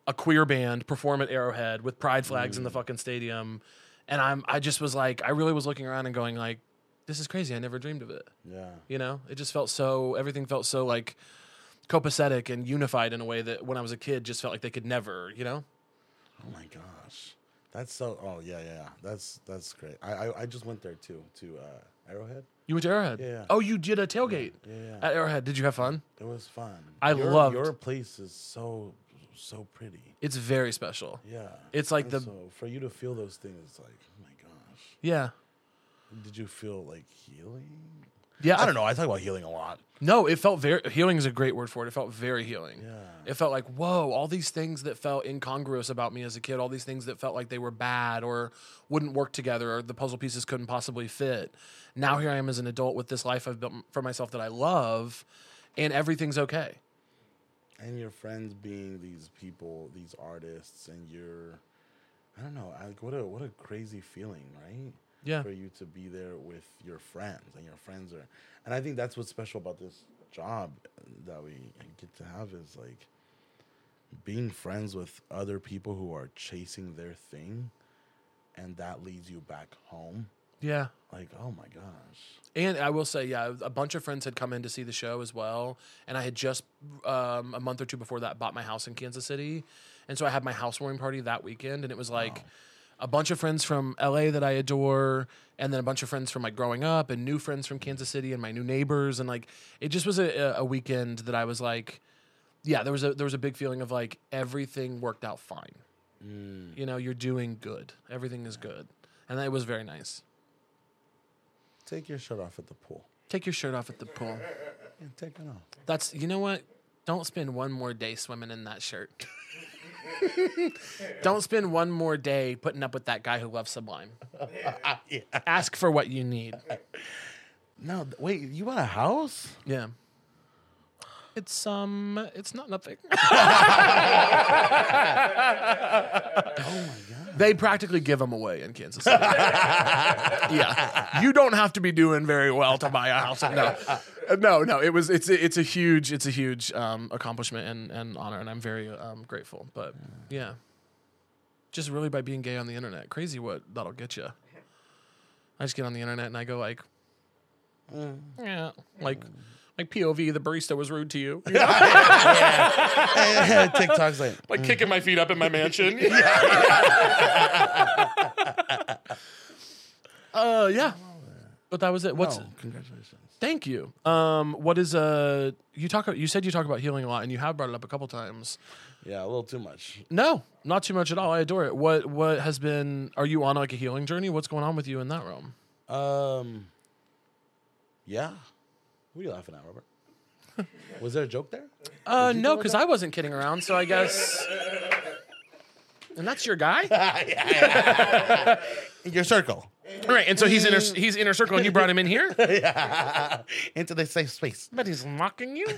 a queer band perform at Arrowhead with pride flags in the fucking stadium. And I just was like, I really was looking around and going like, this is crazy. I never dreamed of it. Yeah. You know, it just felt so, everything felt so like copacetic and unified in a way that when I was a kid just felt like they could never, you know? Oh my gosh. That's so, oh yeah. That's great. I just went there too, to Arrowhead. You went to Arrowhead? Yeah. Oh, you did a tailgate Yeah. at Arrowhead. Did you have fun? It was fun. loved your place is so pretty. It's very special. Yeah. It's like and so for you to feel those things, it's like, oh my gosh. Yeah. Did you feel like healing? Yeah. I don't know. I talk about healing a lot. No, it felt very, healing is a great word for it. It felt very healing. Yeah. It felt like, whoa, all these things that felt incongruous about me as a kid, all these things that felt like they were bad or wouldn't work together or the puzzle pieces couldn't possibly fit. Now here I am as an adult with this life I've built for myself that I love, and everything's okay. And your friends being these people, these artists, and you're, I don't know, what a crazy feeling, right? Yeah. For you to be there with your friends, and your friends are, and I think that's what's special about this job that we get to have is like being friends with other people who are chasing their thing, and that leads you back home. Yeah. Like, oh my gosh. And I will say, yeah, a bunch of friends had come in to see the show as well. And I had just, a month or two before that, bought my house in Kansas City. And so I had my housewarming party that weekend. And it was like a bunch of friends from LA that I adore. And then a bunch of friends from like growing up and new friends from Kansas City and my new neighbors. And like, it just was a weekend that I was like, yeah, there was a big feeling of like everything worked out fine. You know, you're doing good. Everything is good. And it was very nice. Take your shirt off at the pool. Take your shirt off at the pool. Yeah, take it off. That's, you know what? Don't spend one more day swimming in that shirt. Don't spend one more day putting up with that guy who loves Sublime. Yeah. Ask for what you need. No, wait, you want a house? Yeah. It's not nothing. Oh my God. They practically give them away in Kansas City. Yeah. You don't have to be doing very well to buy a house. No. It's a huge accomplishment and honor, and I'm very grateful. But yeah, just really by being gay on the internet, crazy what that'll get you. I just get on the internet and I go like, yeah, like POV, the barista was rude to you. You know? TikTok's like kicking my feet up in my mansion. Yeah. But that was it. Congratulations. Thank you. What is you said you talk about healing a lot, and you have brought it up a couple times. Yeah, a little too much. No, not too much at all. I adore it. What has been, are you on like a healing journey? What's going on with you in that realm? Yeah. What are you laughing at, Robert? Was there a joke there? No, because I wasn't kidding around, so I guess. And that's your guy? Your circle. All right, and so he's inner circle, and you brought him in here? Yeah. Into the safe space. But he's mocking you?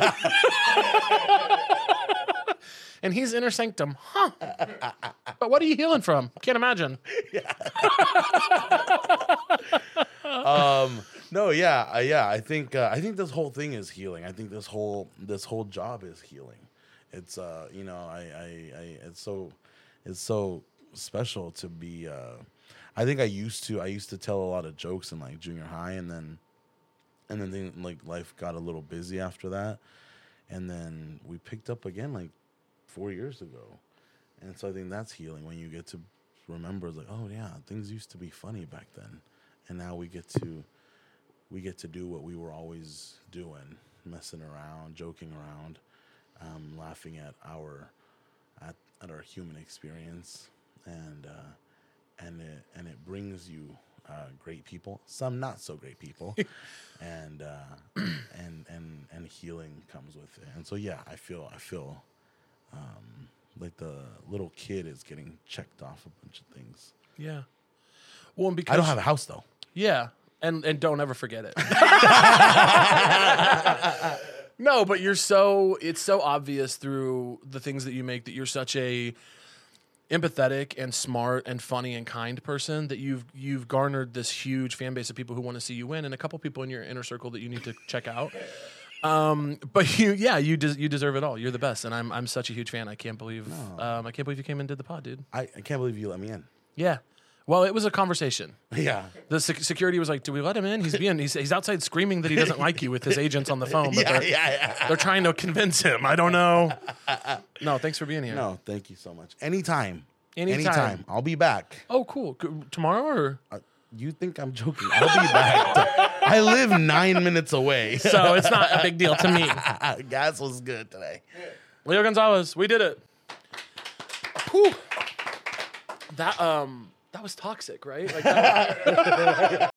And he's inner sanctum. Huh. But what are you healing from? Can't imagine. No, yeah. I think this whole thing is healing. I think this whole job is healing. It's it's so special to be. I think I used to tell a lot of jokes in like junior high, and then like life got a little busy after that, and then we picked up again like 4 years ago, and so I think that's healing when you get to remember like, oh yeah, things used to be funny back then, and now we get to do what we were always doing, messing around, joking around, laughing at our human experience, and it brings you great people, some not so great people, and healing comes with it. And so yeah, I feel like the little kid is getting checked off a bunch of things. Yeah. Well, and because I don't have a house though. Yeah. And don't ever forget it. No, but it's so obvious through the things that you make that you're such a empathetic and smart and funny and kind person that you've garnered this huge fan base of people who want to see you win, and a couple people in your inner circle that you need to check out. But you deserve it all. You're the best, and I'm such a huge fan. I can't believe you came and did the pod, dude. I can't believe you let me in. Yeah. Well, it was a conversation. Yeah. The security was like, "Do we let him in? He's outside screaming that he doesn't like you with his agents on the phone." But they're trying to convince him. I don't know. No, thanks for being here. No, thank you so much. Anytime. Anytime. I'll be back. Oh, cool. Tomorrow or? You think I'm joking? I'll be back. I live 9 minutes away. So it's not a big deal to me. Gas was good today. Leo Gonzalez, we did it. Whew. That was toxic, right? Like that.